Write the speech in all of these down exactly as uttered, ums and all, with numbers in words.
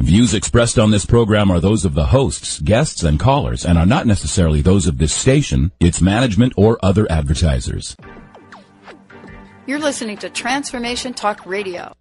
Views expressed on this program are those of the hosts, guests, and callers, and are not necessarily those of this station, its management, or other advertisers. You're listening to Transformation Talk Radio.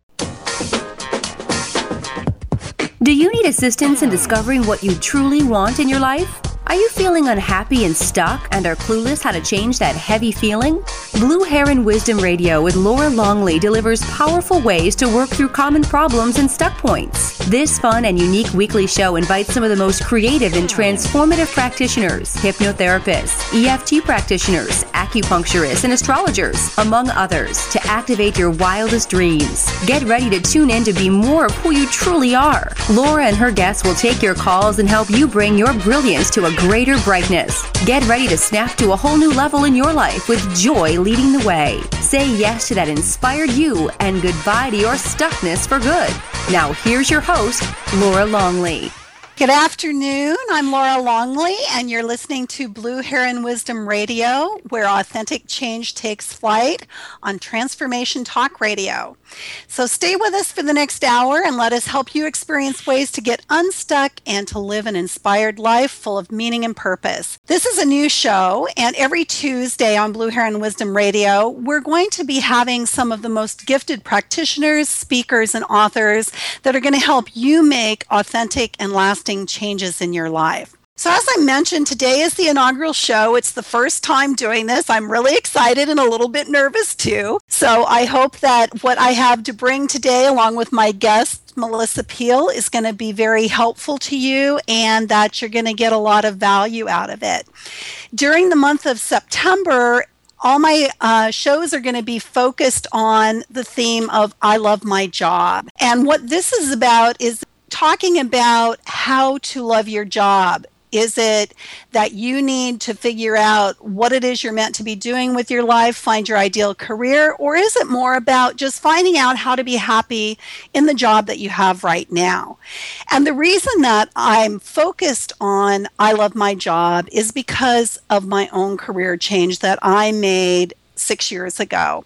Do you need assistance in discovering what you truly want in your life? Are you feeling unhappy and stuck and are clueless how to change that heavy feeling? Blue Heron Wisdom Radio with Laura Longley delivers powerful ways to work through common problems and stuck points. This fun and unique weekly show invites some of the most creative and transformative practitioners, hypnotherapists, E F T practitioners, acupuncturists, and astrologers, among others, to activate your wildest dreams. Get ready to tune in to be more of who you truly are. Laura and her guests will take your calls and help you bring your brilliance to a greater brightness. Get ready to snap to a whole new level in your life with joy leading the way. Say yes to that inspired you and goodbye to your stuckness for good. Now here's your host, Laura Longley. Good afternoon. I'm Laura Longley, and you're listening to Blue Heron Wisdom Radio, where authentic change takes flight on Transformation Talk Radio. So stay with us for the next hour and let us help you experience ways to get unstuck and to live an inspired life full of meaning and purpose. This is a new show, and every Tuesday on Blue Heron Wisdom Radio, we're going to be having some of the most gifted practitioners, speakers, and authors that are going to help you make authentic and lasting changes in your life. So as I mentioned, today is the inaugural show. It's the first time doing this. I'm really excited and a little bit nervous too. So I hope that what I have to bring today, along with my guest, Melissa Peel, is going to be very helpful to you and that you're going to get a lot of value out of it. During the month of September, all my uh, shows are going to be focused on the theme of I love my job. And what this is about is talking about how to love your job. Is it that you need to figure out what it is you're meant to be doing with your life, find your ideal career, or is it more about just finding out how to be happy in the job that you have right now? And the reason that I'm focused on I love my job is because of my own career change that I made six years ago.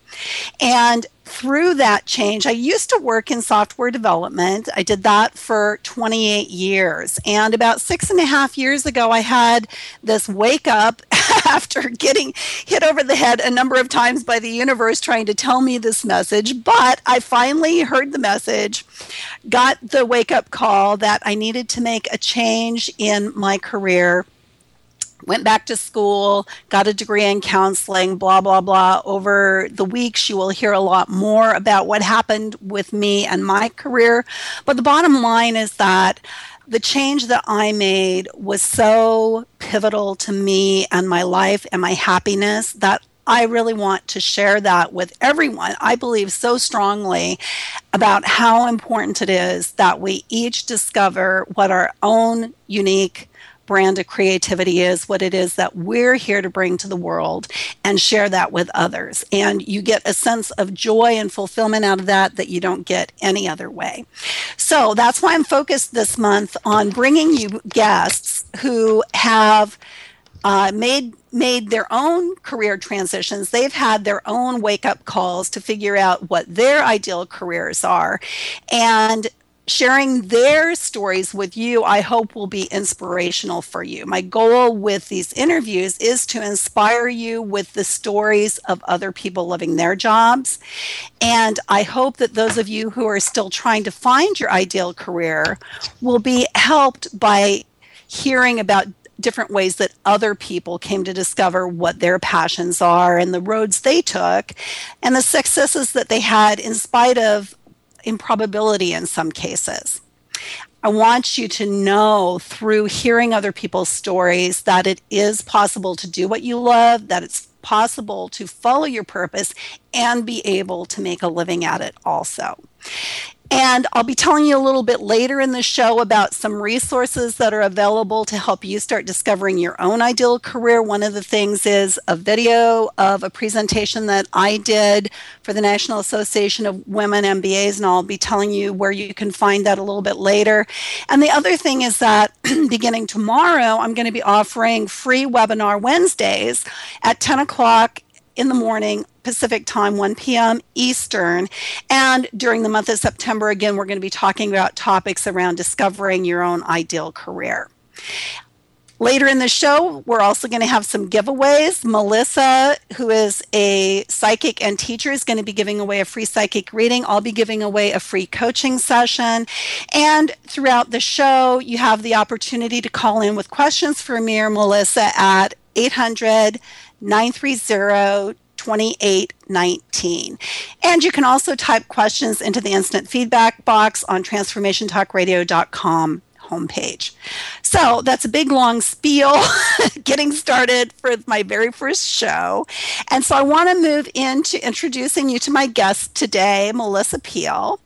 And through that change, I used to work in software development. I did that for twenty-eight years. And about six and a half years ago, I had this wake up after getting hit over the head a number of times by the universe trying to tell me this message. But I finally heard the message, got the wake up call that I needed to make a change in my career. Went back to school, got a degree in counseling, blah, blah, blah. Over the weeks, you will hear a lot more about what happened with me and my career. But the bottom line is that the change that I made was so pivotal to me and my life and my happiness that I really want to share that with everyone. I believe so strongly about how important it is that we each discover what our own unique brand of creativity is, what it is that we're here to bring to the world, and share that with others. And you get a sense of joy and fulfillment out of that that you don't get any other way. So that's why I'm focused this month on bringing you guests who have uh, made made their own career transitions. They've had their own wake-up calls to figure out what their ideal careers are. And sharing their stories with you, I hope, will be inspirational for you. My goal with these interviews is to inspire you with the stories of other people living their jobs. And I hope that those of you who are still trying to find your ideal career will be helped by hearing about different ways that other people came to discover what their passions are and the roads they took and the successes that they had in spite of improbability in some cases. I want you to know through hearing other people's stories that it is possible to do what you love, that it's possible to follow your purpose and be able to make a living at it also. And I'll be telling you a little bit later in the show about some resources that are available to help you start discovering your own ideal career. One of the things is a video of a presentation that I did for the National Association of Women M B As, and I'll be telling you where you can find that a little bit later. And the other thing is that beginning tomorrow, I'm going to be offering free webinar Wednesdays at ten o'clock in the morning, Pacific time, one p.m. Eastern. And during the month of September, again, we're going to be talking about topics around discovering your own ideal career. Later in the show, we're also going to have some giveaways. Melissa, who is a psychic and teacher, is going to be giving away a free psychic reading. I'll be giving away a free coaching session. And throughout the show, you have the opportunity to call in with questions for me or Melissa at eight hundred, nine three zero, twenty-eight nineteen. And you can also type questions into the instant feedback box on transformation talk radio dot com homepage. So that's a big long spiel getting started for my very first show. And so I want to move into introducing you to my guest today, Melissa Peel.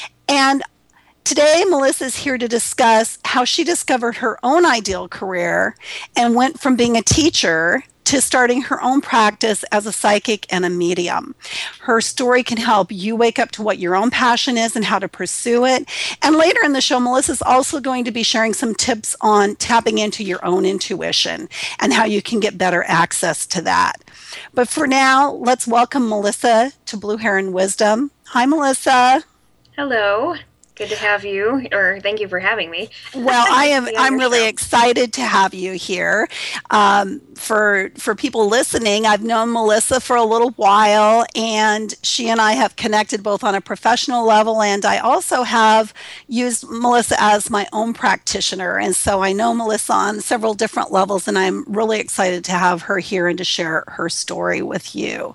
And today, Melissa is here to discuss how she discovered her own ideal career and went from being a teacher to starting her own practice as a psychic and a medium. Her story can help you wake up to what your own passion is and how to pursue it. And later in the show, Melissa is also going to be sharing some tips on tapping into your own intuition and how you can get better access to that. But for now, let's welcome Melissa to Blue Heron Wisdom. Hi, Melissa. Hello. Good to have you, or thank you for having me. Well, I am. I'm really show. excited to have you here. Um, for for people listening, I've known Melissa for a little while, and she and I have connected both on a professional level, and I also have used Melissa as my own practitioner, and so I know Melissa on several different levels, and I'm really excited to have her here and to share her story with you.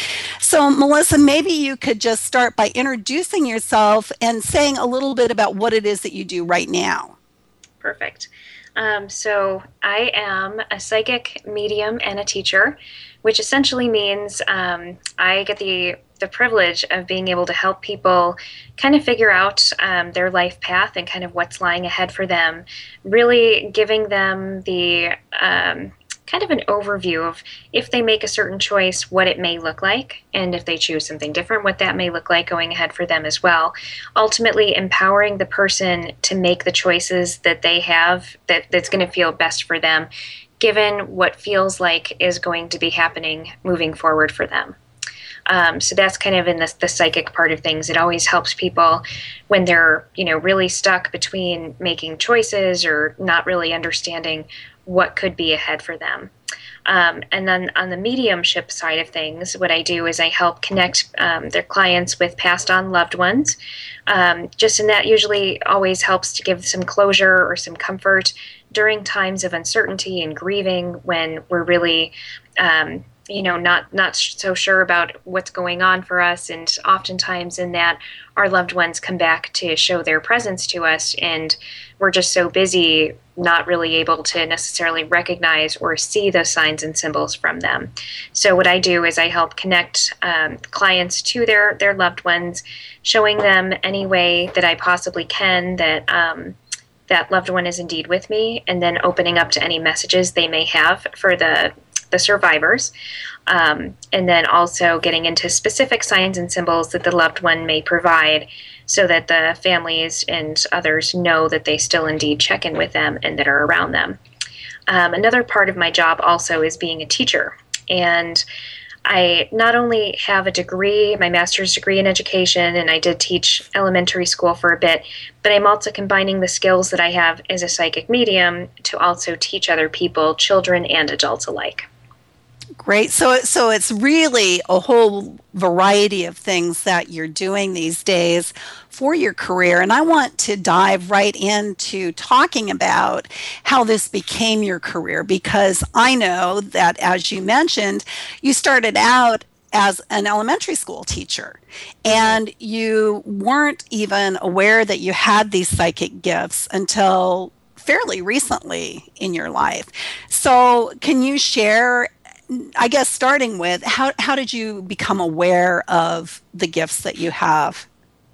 So, Melissa, maybe you could just start by introducing yourself and saying a little bit about what it is that you do right now. Perfect. Um, so I am a psychic medium and a teacher, which essentially means um, I get the the privilege of being able to help people kind of figure out um, their life path and kind of what's lying ahead for them, really giving them the um, kind of an overview of if they make a certain choice, what it may look like, and if they choose something different, what that may look like going ahead for them as well. Ultimately, empowering the person to make the choices that they have that, that's going to feel best for them, given what feels like is going to be happening moving forward for them. Um, so that's kind of in the, the psychic part of things. It always helps people when they're, you know, really stuck between making choices or not really understanding what could be ahead for them. Um, and then on the mediumship side of things, what I do is I help connect um, their clients with passed on loved ones. Um, just in that usually always helps to give some closure or some comfort during times of uncertainty and grieving when we're really um, you know, not not so sure about what's going on for us. And oftentimes in that, our loved ones come back to show their presence to us, and we're just so busy not really able to necessarily recognize or see those signs and symbols from them. So what I do is I help connect um, clients to their, their loved ones, showing them any way that I possibly can that um, that loved one is indeed with me, and then opening up to any messages they may have for the the survivors, um, and then also getting into specific signs and symbols that the loved one may provide so that the families and others know that they still indeed check in with them and that are around them. Um, another part of my job also is being a teacher, and I not only have a degree, my master's degree in education, and I did teach elementary school for a bit, but I'm also combining the skills that I have as a psychic medium to also teach other people, children and adults alike. Great. So, so it's really a whole variety of things that you're doing these days for your career. And I want to dive right into talking about how this became your career, because I know that, as you mentioned, you started out as an elementary school teacher, and you weren't even aware that you had these psychic gifts until fairly recently in your life. So can you share, I guess, starting with how, how did you become aware of the gifts that you have?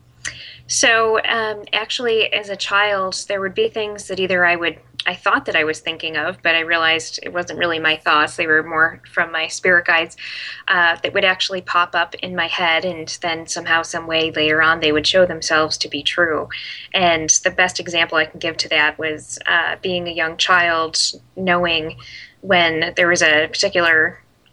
So um, actually, as a child, there would be things that either I would, I thought that I was thinking of, but I realized it wasn't really my thoughts. They were more from my spirit guides uh, that would actually pop up in my head, and then somehow, some way later on, they would show themselves to be true. And the best example I can give to that was uh, being a young child, knowing when there was a particular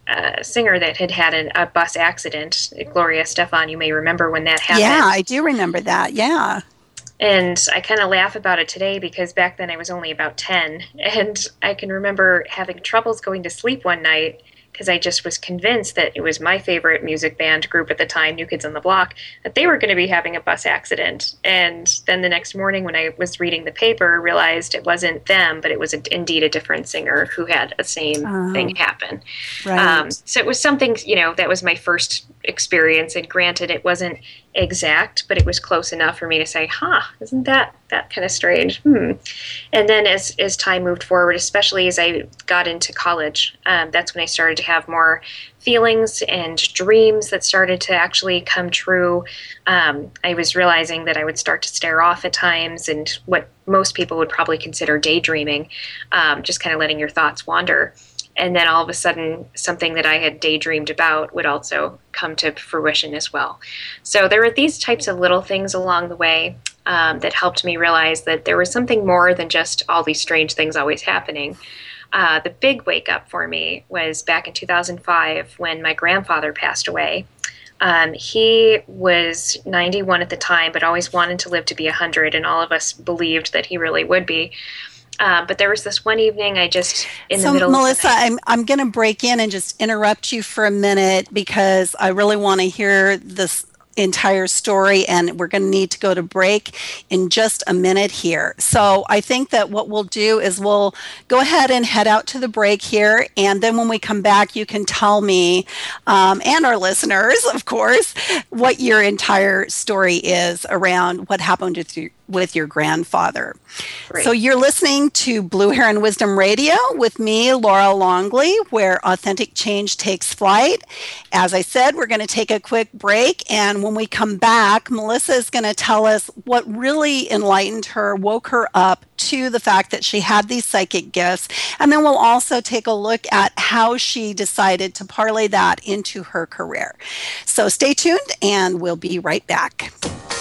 a singer that had had an, a bus accident. Gloria Estefan, you may remember when that happened. Yeah, I do remember that. Yeah. And I kind of laugh about it today because back then I was only about ten. And I can remember having troubles going to sleep one night because I just was convinced that it was my favorite music band group at the time, New Kids on the Block, that they were going to be having a bus accident. And then the next morning when I was reading the paper, realized it wasn't them, but it was a, indeed a different singer who had the same oh, thing happen. Right. Um, so it was something, you know, that was my first experience. And granted, it wasn't exact, but it was close enough for me to say, huh, isn't that that kind of strange? Hmm. And then as, as time moved forward, especially as I got into college, um, that's when I started to have more feelings and dreams that started to actually come true. Um, I was realizing that I would start to stare off at times, and what most people would probably consider daydreaming, um, just kind of letting your thoughts wander. And then all of a sudden, something that I had daydreamed about would also come to fruition as well. So there were these types of little things along the way um, that helped me realize that there was something more than just all these strange things always happening. Uh, the big wake up for me was back in two thousand five when my grandfather passed away. Um, he was ninety-one at the time, but always wanted to live to be one hundred, and all of us believed that he really would be. Uh, but there was this one evening I just, in so, the middle Melissa, of the night, I'm, I'm going to break in and just interrupt you for a minute because I really want to hear this entire story, and we're going to need to go to break in just a minute here. So I think that what we'll do is we'll go ahead and head out to the break here, and then when we come back, you can tell me, um, and our listeners, of course, what your entire story is around what happened with your, with your grandfather. Great. So you're listening to Blue Heron Wisdom Radio with me, Laura Longley, where authentic change takes flight. As I said, we're going to take a quick break, and when we come back, Melissa is going to tell us what really enlightened her, woke her up to the fact that she had these psychic gifts, and then we'll also take a look at how she decided to parlay that into her career. So stay tuned, and we'll be right back.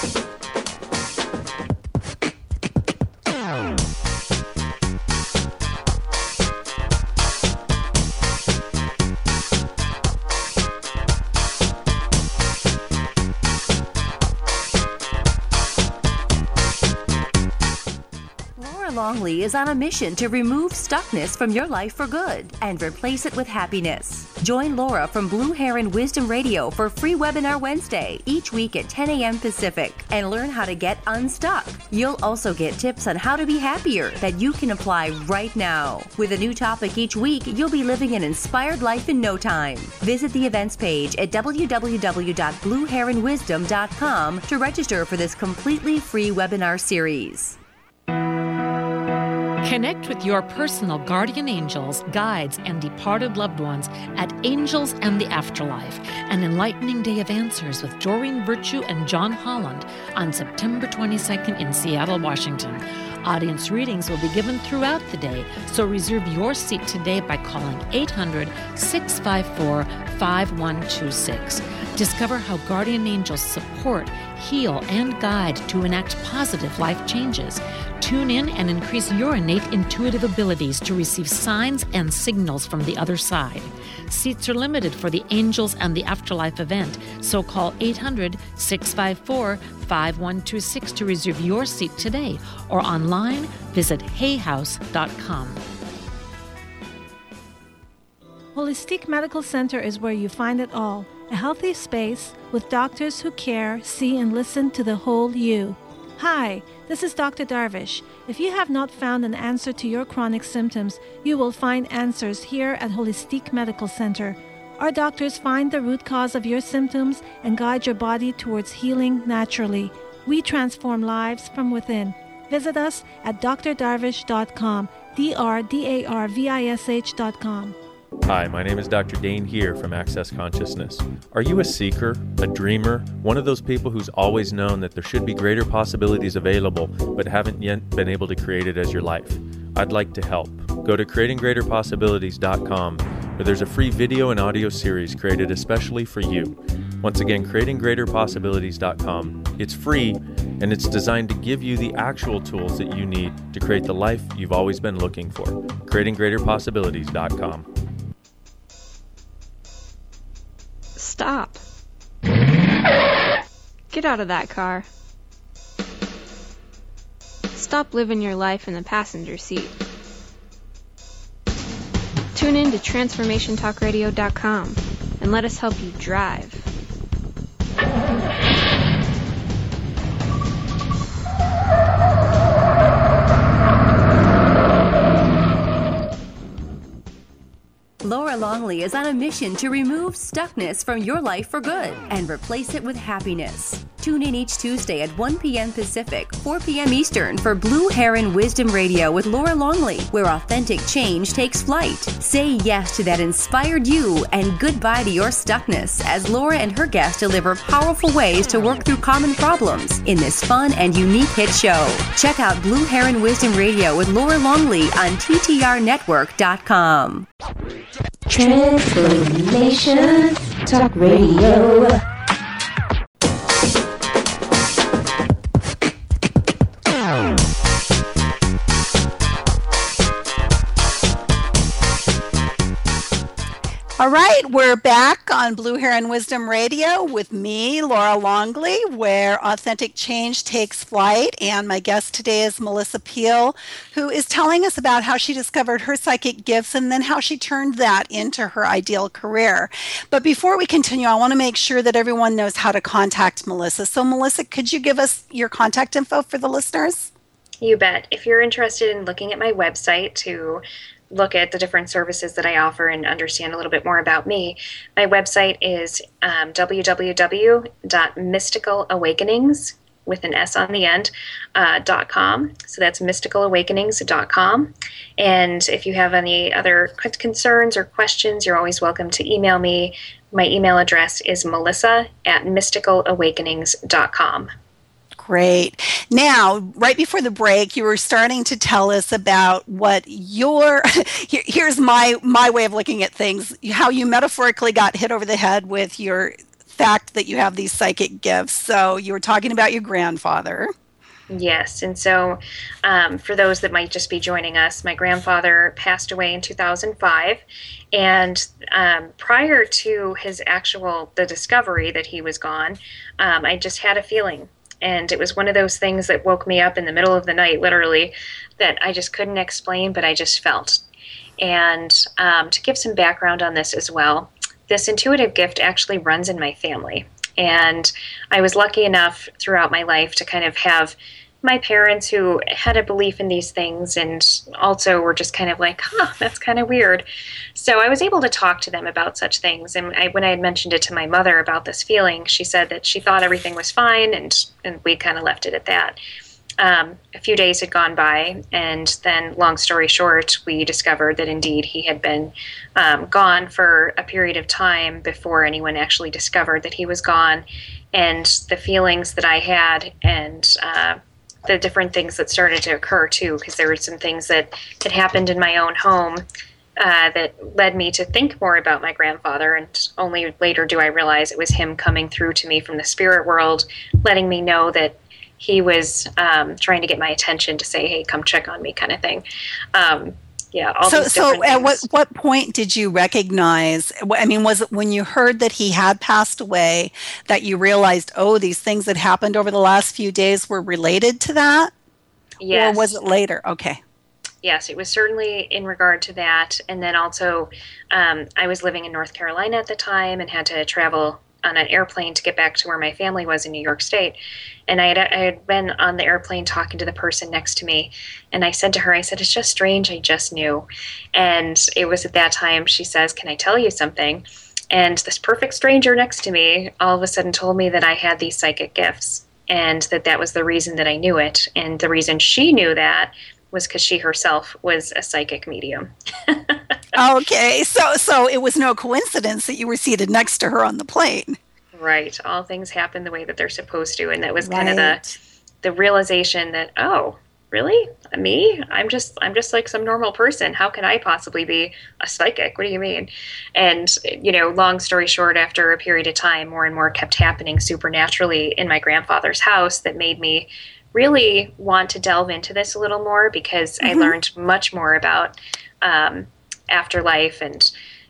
Longley is on a mission to remove stuckness from your life for good and replace it with happiness. Join Laura from Blue Heron Wisdom Radio for free webinar Wednesday each week at ten a.m. Pacific and learn how to get unstuck. You'll also get tips on how to be happier that you can apply right now. With a new topic each week, you'll be living an inspired life in no time. Visit the events page at w w w dot blue heron wisdom dot com to register for this completely free webinar series. Connect with your personal guardian angels, guides, and departed loved ones at Angels and the Afterlife, an enlightening day of answers with Doreen Virtue and John Holland on September twenty-second in Seattle, Washington. Audience readings will be given throughout the day, so reserve your seat today by calling eight hundred, six five four, five one two six. Discover how guardian angels support, heal, and guide to enact positive life changes. Tune in and increase your innate intuitive abilities to receive signs and signals from the other side. Seats are limited for the Angels and the Afterlife event, so call eight hundred, six five four, five one two six to reserve your seat today, or online visit hay house dot com. Holistic Medical Center is where you find it all. A healthy space with doctors who care, see, and listen to the whole you. Hi, this is Doctor Darvish. If you have not found an answer to your chronic symptoms, you will find answers here at Holistic Medical Center. Our doctors find the root cause of your symptoms and guide your body towards healing naturally. We transform lives from within. Visit us at d r darvish dot com, D R D A R V I S H dot com. Hi, my name is Doctor Dane here from Access Consciousness. Are you a seeker, a dreamer, one of those people who's always known that there should be greater possibilities available but haven't yet been able to create it as your life? I'd like to help. Go to creating greater possibilities dot com, where there's a free video and audio series created especially for you. Once again, creating greater possibilities dot com. It's free, and it's designed to give you the actual tools that you need to create the life you've always been looking for. creating greater possibilities dot com. Stop. Get out of that car. Stop living your life in the passenger seat. Tune in to transformation talk radio dot com and let us help you drive. Laura Longley is on a mission to remove stuckness from your life for good and replace it with happiness. Tune in each Tuesday at one p.m. Pacific, four p.m. Eastern for Blue Heron Wisdom Radio with Laura Longley, where authentic change takes flight. Say yes to that inspired you and goodbye to your stuckness as Laura and her guests deliver powerful ways to work through common problems in this fun and unique hit show. Check out Blue Heron Wisdom Radio with Laura Longley on T T R network dot com. Transformation Talk Radio. All right, we're back on Blue Heron Wisdom Radio with me, Laura Longley, where authentic change takes flight. And my guest today is Melissa Peel, who is telling us about how she discovered her psychic gifts and then how she turned that into her ideal career. But before we continue, I want to make sure that everyone knows how to contact Melissa. So, Melissa, could you give us your contact info for the listeners? You bet. If you're interested in looking at my website to look at the different services that I offer and understand a little bit more about me, my website is um, w w w dot mystical awakenings with an S on the end, uh, dot com. So that's mystical awakenings dot com. And if you have any other concerns or questions, you're always welcome to email me. My email address is melissa at mystical awakenings dot com. Great. Now, right before the break, you were starting to tell us about what your, here, here's my, my way of looking at things, how you metaphorically got hit over the head with your fact that you have these psychic gifts. So you were talking about your grandfather. Yes. And so um, for those that might just be joining us, my grandfather passed away in two thousand five. And um, prior to his actual, the discovery that he was gone, um, I just had a feeling. And it was one of those things that woke me up in the middle of the night, literally, that I just couldn't explain, but I just felt. And um, to give some background on this as well, this intuitive gift actually runs in my family. And I was lucky enough throughout my life to kind of have my parents who had a belief in these things and also were just kind of like, huh, that's kind of weird. So I was able to talk to them about such things. And I, when I had mentioned it to my mother about this feeling, she said that she thought everything was fine, and, and we kind of left it at that. Um, a few days had gone by, and then, long story short, we discovered that indeed he had been um, gone for a period of time before anyone actually discovered that he was gone. And the feelings that I had and uh, the different things that started to occur too, because there were some things that had happened in my own home uh, that led me to think more about my grandfather, and only later do I realize it was him coming through to me from the spirit world, letting me know that he was um, trying to get my attention to say, hey, come check on me, kind of thing. Um, yeah. All so, these so at things. what, what point did you recognize, I mean, was it when you heard that he had passed away that you realized, oh, these things that happened over the last few days were related to that? Yes. Or was it later? Okay. Yes, it was certainly in regard to that. And then also, um, I was living in North Carolina at the time and had to travel on an airplane to get back to where my family was in New York State. And I had, I had been on the airplane talking to the person next to me. And I said to her, I said, it's just strange. I just knew. And it was at that time she says, can I tell you something? And this perfect stranger next to me all of a sudden told me that I had these psychic gifts, and that that was the reason that I knew it. And the reason she knew that was because she herself was a psychic medium. Okay, so so it was no coincidence that you were seated next to her on the plane. Right. All things happen the way that they're supposed to. And that was kind Right. of the the realization that, oh, really? Me? I'm just I'm just like some normal person. How can I possibly be a psychic? What do you mean? And, you know, long story short, after a period of time, more and more kept happening supernaturally in my grandfather's house that made me really want to delve into this a little more, because Mm-hmm. I learned much more about um, afterlife and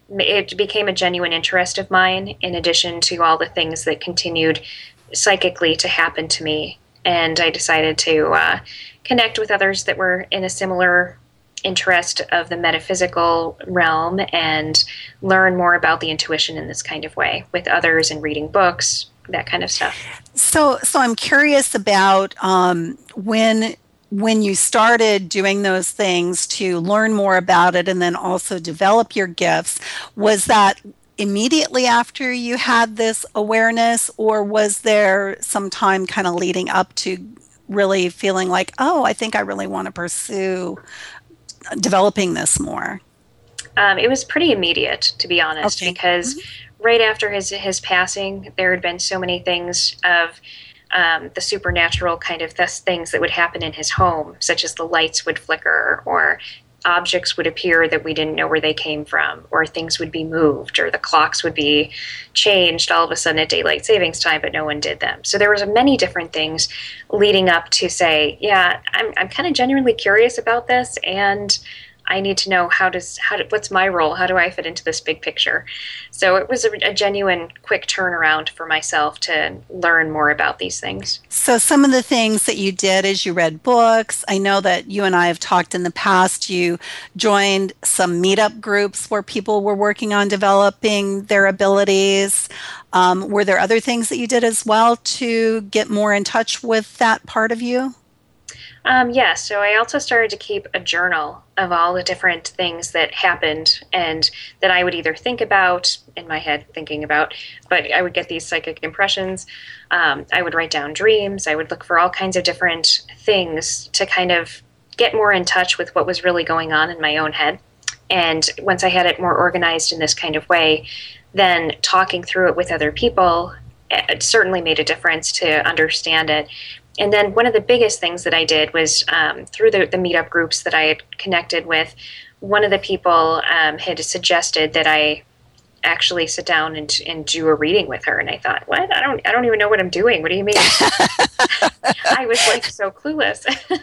it became a genuine interest of mine, in addition to all the things that continued psychically to happen to me. And I decided to uh, connect with others that were in a similar interest of the metaphysical realm and learn more about the intuition in this kind of way with others and reading books, that kind of stuff. So, so I'm curious about um, when when you started doing those things to learn more about it and then also develop your gifts. Was that immediately after you had this awareness, or was there some time kind of leading up to really feeling like, oh, I think I really want to pursue developing this more? Um, it was pretty immediate, to be honest, okay. because mm-hmm. right after his his passing, there had been so many things of um, the supernatural kind of th- things that would happen in his home, such as the lights would flicker, or objects would appear that we didn't know where they came from, or things would be moved, or the clocks would be changed all of a sudden at daylight savings time, but no one did them. So there was many different things leading up to say, yeah, I'm I'm kind of genuinely curious about this, and I need to know how does how do, what's my role? How do I fit into this big picture? So it was a, a genuine quick turnaround for myself to learn more about these things. So some of the things that you did is you read books. I know that you and I have talked in the past. You joined some meetup groups where people were working on developing their abilities. Um, were there other things that you did as well to get more in touch with that part of you? Um, yeah, so I also started to keep a journal of all the different things that happened and that I would either think about, in my head thinking about, but I would get these psychic impressions. Um, I would write down dreams. I would look for all kinds of different things to kind of get more in touch with what was really going on in my own head. And once I had it more organized in this kind of way, then talking through it with other people, it certainly made a difference to understand it. And then one of the biggest things that I did was um, through the, the meetup groups that I had connected with, one of the people um, had suggested that I actually sit down and, and do a reading with her. And I thought, what? I don't I don't even know what I'm doing. What do you mean? I was like so clueless.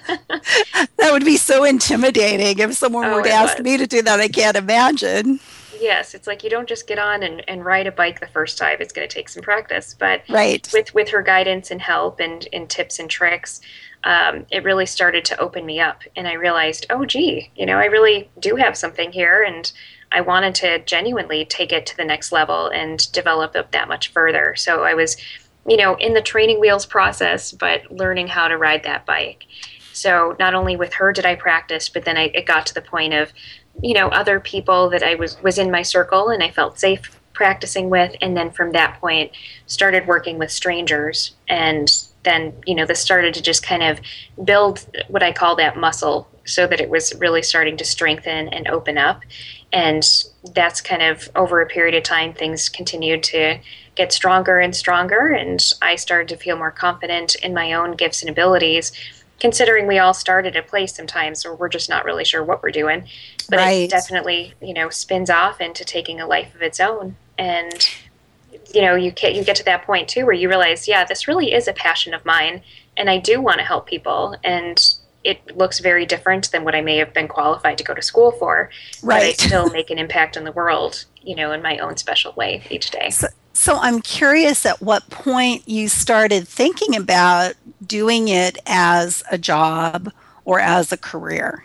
That would be so intimidating if someone Oh, were to it ask was. me to do that. I can't imagine. Yes, it's like you don't just get on and, and ride a bike the first time. It's going to take some practice. But Right. with, with her guidance and help and, and tips and tricks, um, it really started to open me up. And I realized, oh, gee, you know, I really do have something here. And I wanted to genuinely take it to the next level and develop it that much further. So I was, you know, in the training wheels process, but learning how to ride that bike. So not only with her did I practice, but then I, it got to the point of, you know, other people that I was, was in my circle and I felt safe practicing with. And then from that point, started working with strangers. And then, you know, this started to just kind of build what I call that muscle so that it was really starting to strengthen and open up. And that's kind of over a period of time, things continued to get stronger and stronger. And I started to feel more confident in my own gifts and abilities, considering we all start at a place sometimes where we're just not really sure what we're doing. But Right. it definitely, you know, spins off into taking a life of its own. And, you know, you get, you get to that point, too, where you realize, yeah, this really is a passion of mine, and I do want to help people. And it looks very different than what I may have been qualified to go to school for. But I Right. still make an impact on the world, you know, in my own special way each day. So, so I'm curious at what point you started thinking about doing it as a job or as a career.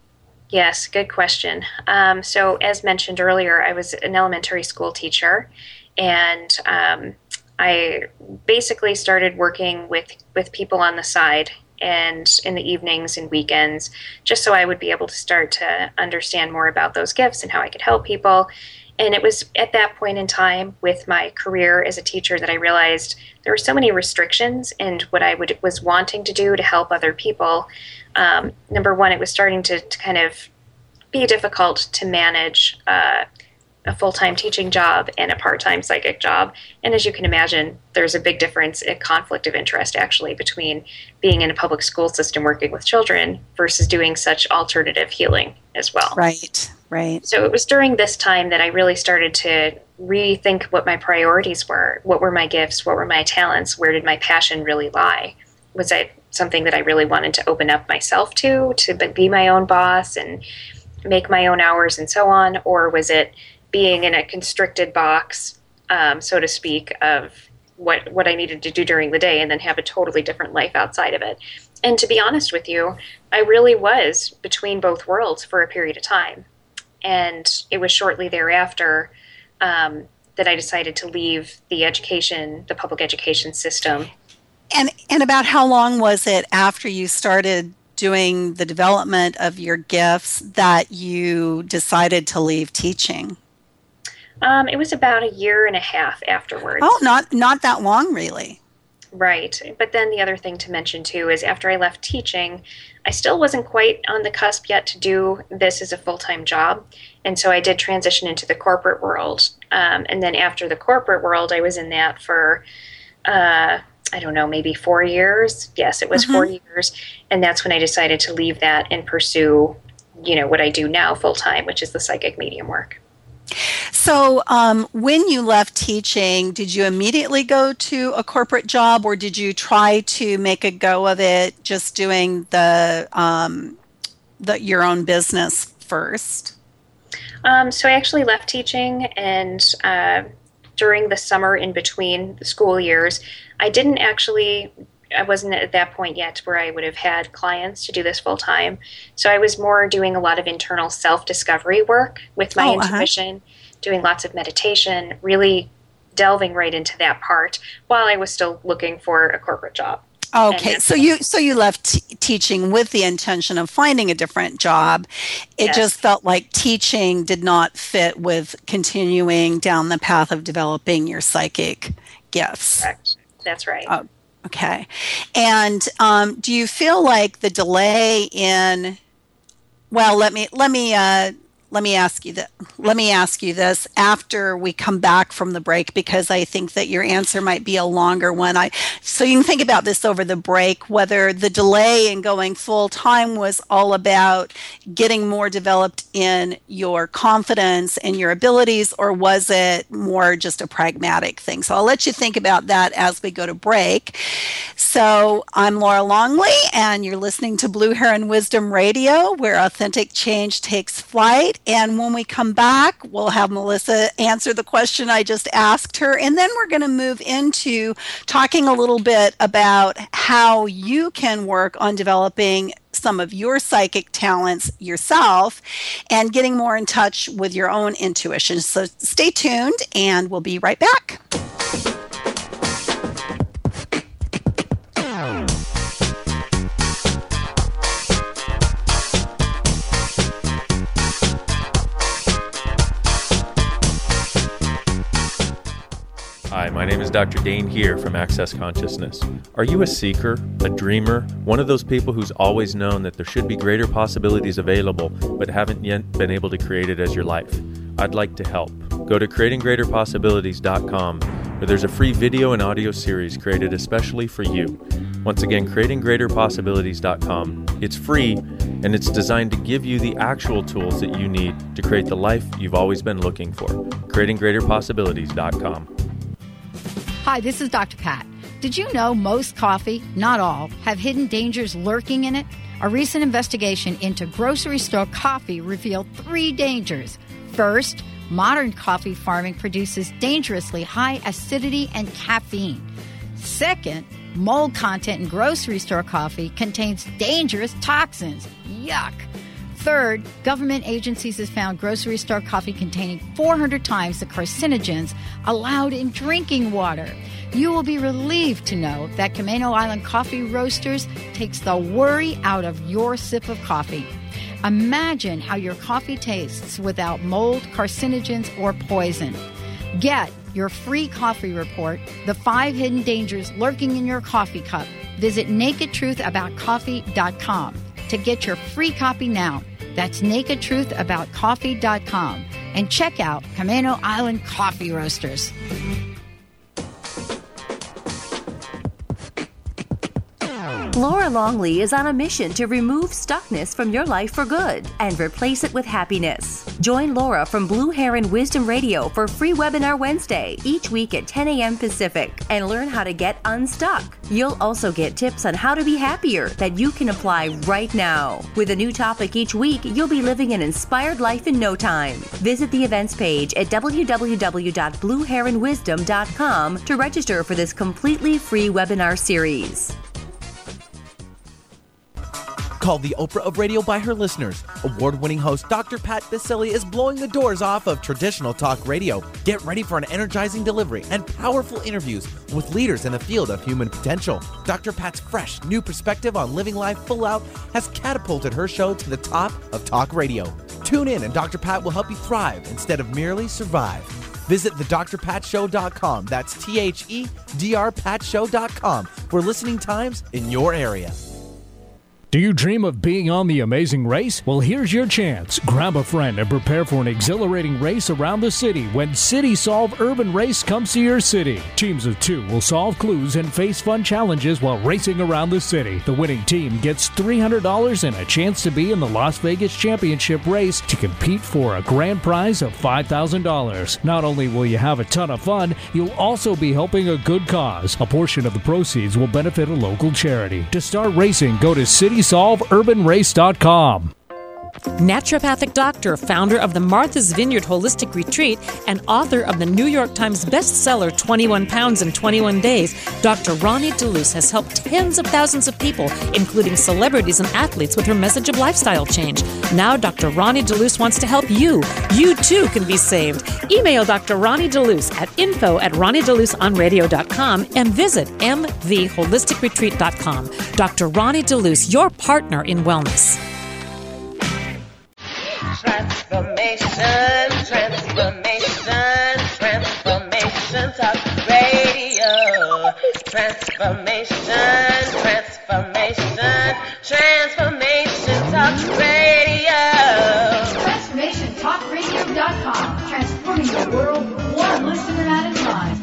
Yes, good question. Um, so as mentioned earlier, I was an elementary school teacher, and um, I basically started working with, with people on the side and in the evenings and weekends, just so I would be able to start to understand more about those gifts and how I could help people. And it was at that point in time with my career as a teacher that I realized there were so many restrictions in what I would, was wanting to do to help other people. Um, number one, it was starting to, to kind of be difficult to manage uh, a full-time teaching job and a part-time psychic job. And as you can imagine, there's a big difference, a conflict of interest actually, between being in a public school system working with children versus doing such alternative healing as well. Right, right. So it was during this time that I really started to rethink what my priorities were. What were my gifts? What were my talents? Where did my passion really lie? Was it something that I really wanted to open up myself to, to be my own boss and make my own hours and so on? Or was it being in a constricted box, um, so to speak, of what what I needed to do during the day, and then have a totally different life outside of it. And to be honest with you, I really was between both worlds for a period of time. And it was shortly thereafter um, that I decided to leave the education, the public education system. And and about how long was it after you started doing the development of your gifts that you decided to leave teaching? Um, it was about a year and a half afterwards. Oh, not not that long, really. Right. But then the other thing to mention, too, is after I left teaching, I still wasn't quite on the cusp yet to do this as a full-time job. And so I did transition into the corporate world. Um, and then after the corporate world, I was in that for, uh, I don't know, maybe four years. Yes, it was mm-hmm. four years. And that's when I decided to leave that and pursue, you know, what I do now full-time, which is the psychic medium work. So um, when you left teaching, did you immediately go to a corporate job, or did you try to make a go of it just doing the, um, the your own business first? Um, so I actually left teaching, and uh, during the summer in between the school years, I didn't actually, I wasn't at that point yet where I would have had clients to do this full time. So I was more doing a lot of internal self-discovery work with my oh, intuition, uh-huh. doing lots of meditation, really delving right into that part while I was still looking for a corporate job. Okay, so you so you left t- teaching with the intention of finding a different job. It Yes. just felt like teaching did not fit with continuing down the path of developing your psychic gifts. Correct. That's right. Oh, okay. And um, do you feel like the delay in? Well, let me let me uh, let me ask you that. Let me ask you this after we come back from the break, because I think that your answer might be a longer one. I so you can think about this over the break, whether the delay in going full time was all about getting more developed in your confidence and your abilities, or was it more just a pragmatic thing? So I'll let you think about that as we go to break. So I'm Laura Longley, and you're listening to Blue Heron Wisdom Radio, where authentic change takes flight. And when we come back, we'll have Melissa answer the question I just asked her. And then we're going to move into talking a little bit about how you can work on developing some of your psychic talents yourself and getting more in touch with your own intuition. So stay tuned, and we'll be right back. Hi, my name is Doctor Dane here from Access Consciousness. Are you a seeker, a dreamer, one of those people who's always known that there should be greater possibilities available but haven't yet been able to create it as your life? I'd like to help. Go to creating greater possibilities dot com, where there's a free video and audio series created especially for you. Once again, creating greater possibilities dot com. It's free, and it's designed to give you the actual tools that you need to create the life you've always been looking for. creating greater possibilities dot com. Hi, this is Doctor Pat. Did you know most coffee, not all, have hidden dangers lurking in it? A recent investigation into grocery store coffee revealed three dangers. First, modern coffee farming produces dangerously high acidity and caffeine. Second, mold content in grocery store coffee contains dangerous toxins. Yuck! Third, government agencies have found grocery store coffee containing four hundred times the carcinogens allowed in drinking water. You will be relieved to know that Camino Island Coffee Roasters takes the worry out of your sip of coffee. Imagine how your coffee tastes without mold, carcinogens, or poison. Get your free coffee report, The Five Hidden Dangers Lurking in Your Coffee Cup. Visit naked truth about coffee dot com to get your free copy now. That's naked truth about coffee dot com. And check out Camino Island Coffee Roasters. Laura Longley is on a mission to remove stuckness from your life for good and replace it with happiness. Join Laura from Blue Heron Wisdom Radio for free webinar Wednesday each week at ten a.m. Pacific and learn how to get unstuck. You'll also get tips on how to be happier that you can apply right now. With a new topic each week, you'll be living an inspired life in no time. Visit the events page at w w w dot blue heron wisdom dot com to register for this completely free webinar series. Called the Oprah of radio by her listeners, award-winning host Doctor Pat Baccili is blowing the doors off of traditional talk radio. Get ready for an energizing delivery and powerful interviews with leaders in the field of human potential. Doctor Pat's fresh, new perspective on living life full out has catapulted her show to the top of talk radio. Tune in and Doctor Pat will help you thrive instead of merely survive. Visit the dr pat show dot com. That's T H E D R pat show dot com for listening times in your area. Do you dream of being on The Amazing Race? Well, here's your chance. Grab a friend and prepare for an exhilarating race around the city when City Solve Urban Race comes to your city. Teams of two will solve clues and face fun challenges while racing around the city. The winning team gets three hundred dollars and a chance to be in the Las Vegas Championship race to compete for a grand prize of five thousand dollars. Not only will you have a ton of fun, you'll also be helping a good cause. A portion of the proceeds will benefit a local charity. To start racing, go to city solve urban race dot com. Naturopathic doctor, founder of the Martha's Vineyard Holistic Retreat, and author of the New York Times bestseller twenty-one pounds in twenty-one days, Doctor Ronnie DeLuce has helped tens of thousands of people, including celebrities and athletes, with her message of lifestyle change. Now Doctor Ronnie DeLuce wants to help you. You too can be saved. Email Doctor Ronnie DeLuce at info at ronnie deluce on radio dot com and visit m v holistic retreat dot com. Doctor Ronnie DeLuce, your partner in wellness. Transformation, transformation, transformation talk radio. Transformation, transformation, transformation talk radio. transformation talk radio dot com. Transforming the world one listener at a time.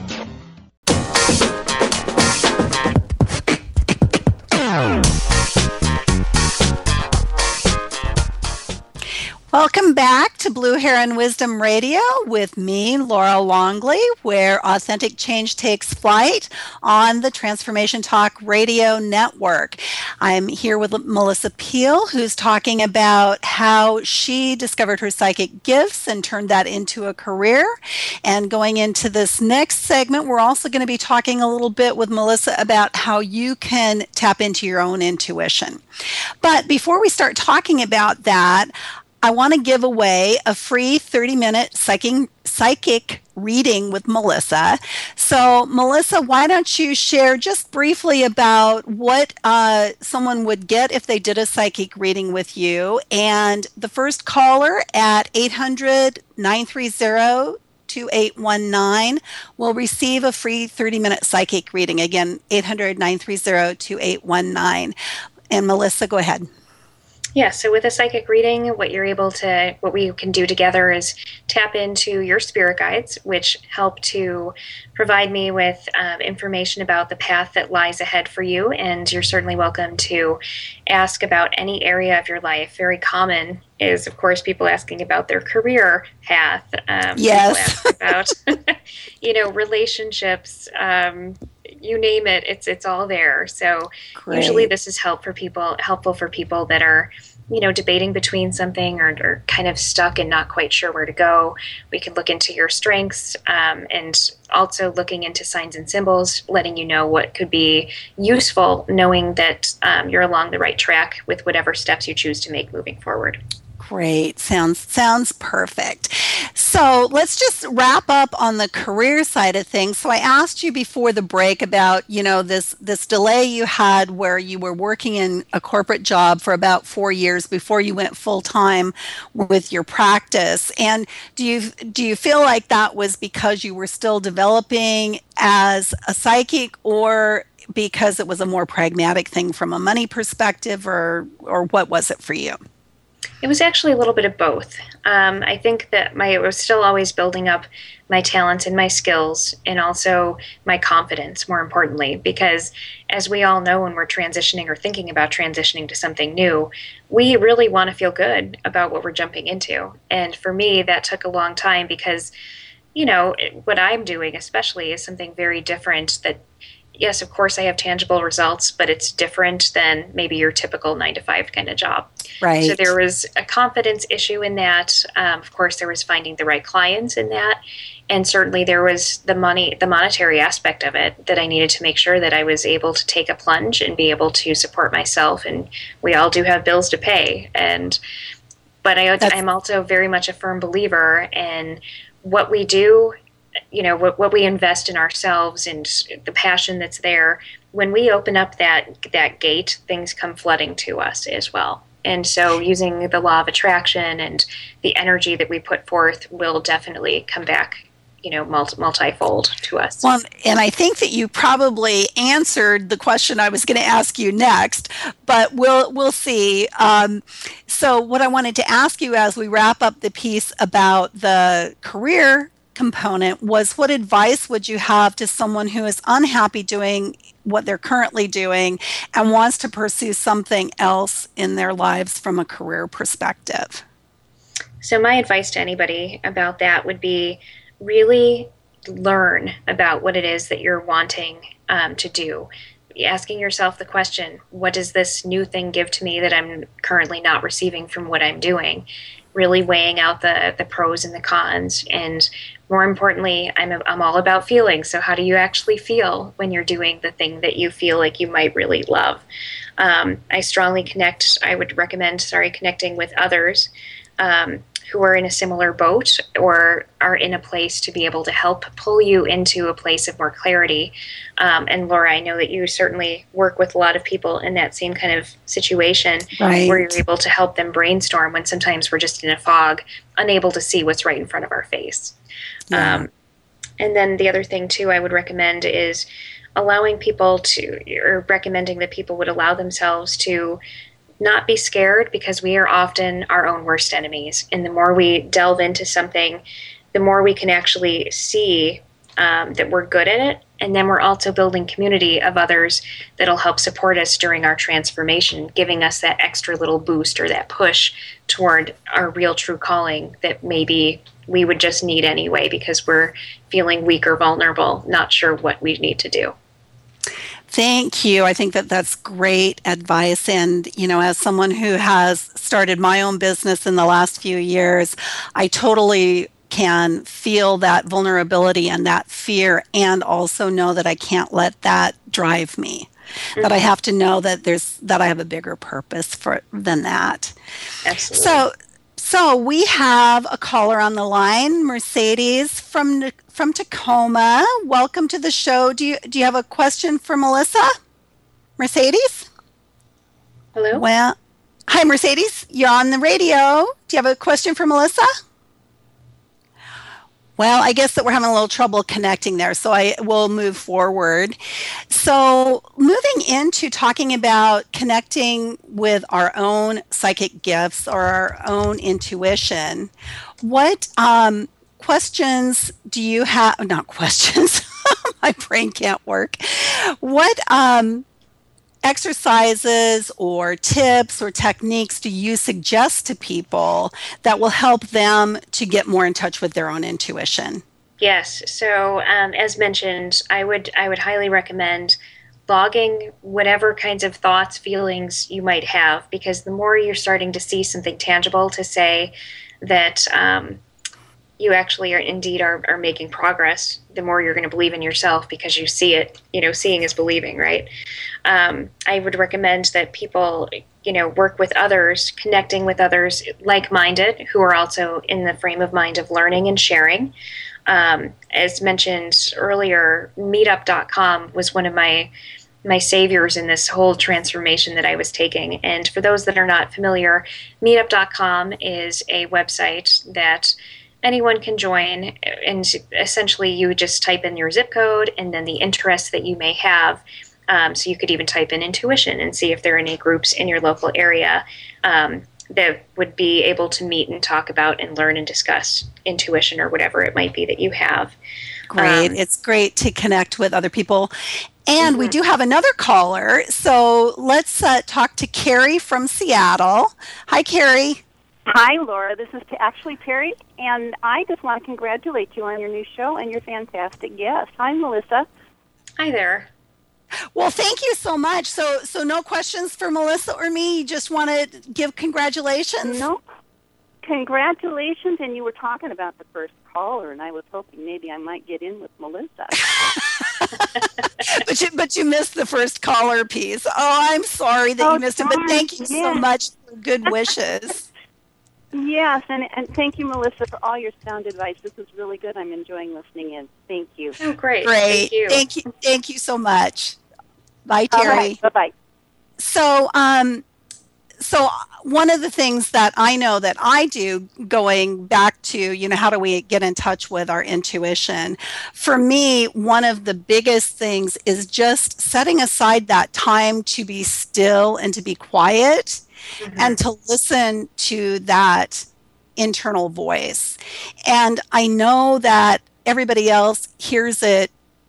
Welcome back to Blue Heron Wisdom Radio with me, Laura Longley, where authentic change takes flight on the Transformation Talk Radio Network. I'm here with Melissa Peel, who's talking about how she discovered her psychic gifts and turned that into a career. And going into this next segment, we're also going to be talking a little bit with Melissa about how you can tap into your own intuition. But before we start talking about that, I want to give away a free thirty-minute psychic, psychic reading with Melissa. So, Melissa, why don't you share just briefly about what uh, someone would get if they did a psychic reading with you? And the first caller at eight hundred, nine three zero, two eight one nine will receive a free thirty-minute psychic reading. Again, eight hundred, nine three zero, two eight one nine. And Melissa, go ahead. Yeah, so with a psychic reading, what you're able to, what we can do together is tap into your spirit guides, which help to provide me with um, information about the path that lies ahead for you. And you're certainly welcome to ask about any area of your life. Very common is, of course, people asking about their career path. Um, yes. People ask about, you know, relationships. Um, you name it, it's it's all there. So Great. Usually this is help for people, helpful for people that are, you know, debating between something or, or kind of stuck and not quite sure where to go. We can look into your strengths um, and also looking into signs and symbols, letting you know what could be useful, knowing that um, you're along the right track with whatever steps you choose to make moving forward. Great. Sounds sounds perfect. So let's just wrap up on the career side of things. So I asked you before the break about, you know, this this delay you had where you were working in a corporate job for about four years before you went full time with your practice. And do you do you feel like that was because you were still developing as a psychic, or because it was a more pragmatic thing from a money perspective, or or what was it for you? It was actually a little bit of both. Um, I think that my it was still always building up my talents and my skills, and also my confidence, more importantly, because as we all know, when we're transitioning or thinking about transitioning to something new, we really want to feel good about what we're jumping into. And for me, that took a long time because, you know, what I'm doing especially is something very different that, yes, of course, I have tangible results, but it's different than maybe your typical nine to five kind of job. Right. So there was a confidence issue in that. Um, of course, there was finding the right clients in that. And certainly there was the money, the monetary aspect of it that I needed to make sure that I was able to take a plunge and be able to support myself. And we all do have bills to pay. And but I, I'm also very much a firm believer in what we do, you know, what, what we invest in ourselves and the passion that's there. When we open up that that gate, things come flooding to us as well. And so using the law of attraction and the energy that we put forth will definitely come back, you know, multi, multifold to us. Well, and I think that you probably answered the question I was going to ask you next, but we'll we'll see. Um, so what I wanted to ask you as we wrap up the piece about the career component was, what advice would you have to someone who is unhappy doing what they're currently doing and wants to pursue something else in their lives from a career perspective? So my advice to anybody about that would be really learn about what it is that you're wanting um, to do. Asking yourself the question, what does this new thing give to me that I'm currently not receiving from what I'm doing? Really weighing out the, the pros and the cons. And more importantly, I'm, a, I'm all about feelings. So how do you actually feel when you're doing the thing that you feel like you might really love? Um, I strongly connect, I would recommend, sorry, connecting with others um, who are in a similar boat or are in a place to be able to help pull you into a place of more clarity. Um, and Laura, I know that you certainly work with a lot of people in that same kind of situation, right, where you're able to help them brainstorm when sometimes we're just in a fog, unable to see what's right in front of our face. Yeah. Um, and then the other thing too I would recommend is allowing people to, or recommending that people would allow themselves to not be scared, because we are often our own worst enemies. And the more we delve into something, the more we can actually see um, that we're good at it. And then we're also building community of others that'll help support us during our transformation, giving us that extra little boost or that push toward our real true calling that maybe we would just need anyway because we're feeling weak or vulnerable, not sure what we need to do. Thank you. I think that that's great advice. And, you know, as someone who has started my own business in the last few years, I totally can feel that vulnerability and that fear, and also know that I can't let that drive me. Mm-hmm. That I have to know that there's that I have a bigger purpose for than that. Absolutely. So, so we have a caller on the line, Mercedes from from Tacoma. Welcome to the show. Do you do you have a question for Melissa? Mercedes? Hello? Well, hi, Mercedes. You're on the radio. Do you have a question for Melissa? Well, I guess that we're having a little trouble connecting there, so I will move forward. So moving into talking about connecting with our own psychic gifts or our own intuition, what um, questions do you have? Not questions. My brain can't work. What um, exercises or tips or techniques do you suggest to people that will help them to get more in touch with their own intuition? Yes. So um, as mentioned, I would I would highly recommend logging whatever kinds of thoughts, feelings you might have, because the more you're starting to see something tangible to say that um, you actually are indeed are, are making progress, the more you're going to believe in yourself because you see it. You know, seeing is believing, right? Um, I would recommend that people, you know, work with others, connecting with others like-minded who are also in the frame of mind of learning and sharing. Um, as mentioned earlier, meetup dot com was one of my my saviors in this whole transformation that I was taking. And for those that are not familiar, meetup dot com is a website that anyone can join, and essentially you just type in your zip code and then the interests that you may have. Um, so you could even type in intuition and see if there are any groups in your local area. Um, that would be able to meet and talk about and learn and discuss intuition or whatever it might be that you have. Great. Um, it's great to connect with other people. And mm-hmm. we do have another caller. So let's uh, talk to Carrie from Seattle. Hi, Carrie. Hi, Laura. This is actually Perry, and I just want to congratulate you on your new show and your fantastic guest. Hi, Melissa. Hi there. Well, thank you so much. So, so no questions for Melissa or me? You just want to give congratulations? No. Congratulations, and you were talking about the first caller, and I was hoping maybe I might get in with Melissa. but you, but you missed the first caller piece. Oh, I'm sorry that oh, you missed darn. it, but thank you yeah. so much for good wishes. Yes, and, and thank you, Melissa, for all your sound advice. This is really good. I'm enjoying listening in. Thank you. Oh, great. Great. Thank you. Thank you, thank you so much. Bye, Terry. Right. Bye-bye. So, um, so one of the things that I know that I do, going back to, you know, how do we get in touch with our intuition? For me, one of the biggest things is just setting aside that time to be still and to be quiet. Mm-hmm. And to listen to that internal voice. And I know that everybody else hears it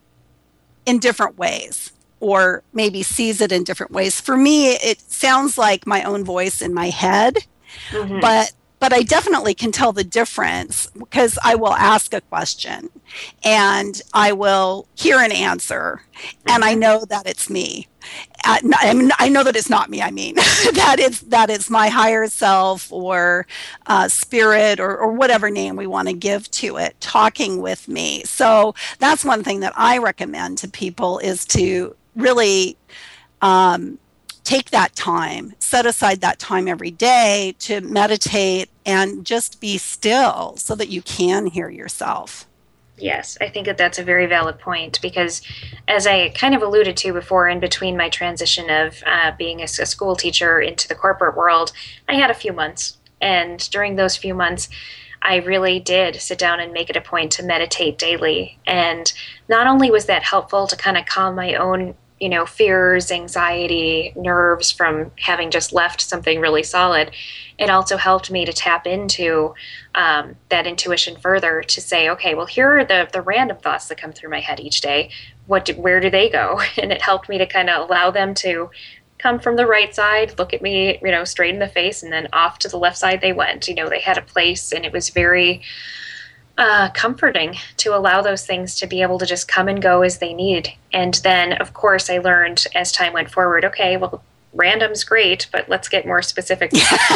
in different ways or maybe sees it in different ways. For me, it sounds like my own voice in my head, mm-hmm. but but I definitely can tell the difference because I will ask a question and I will hear an answer and I know that it's me. Uh, I, mean, I know that it's not me, I mean, that it's that it's my higher self or uh, spirit or, or whatever name we want to give to it talking with me. So that's one thing that I recommend to people is to really um, take that time, set aside that time every day to meditate and just be still so that you can hear yourself. Yes, I think that that's a very valid point because as I kind of alluded to before in between my transition of uh, being a, a school teacher into the corporate world, I had a few months. And during those few months, I really did sit down and make it a point to meditate daily. And not only was that helpful to kind of calm my own you know, fears, anxiety, nerves from having just left something really solid, it also helped me to tap into um, that intuition further to say, okay, well, here are the, the random thoughts that come through my head each day. What do, where do they go? And it helped me to kind of allow them to come from the right side, look at me, you know, straight in the face, and then off to the left side they went. You know, they had a place, and it was very Uh, comforting to allow those things to be able to just come and go as they need. And then, of course, I learned as time went forward, okay, well, random's great, but let's get more specific.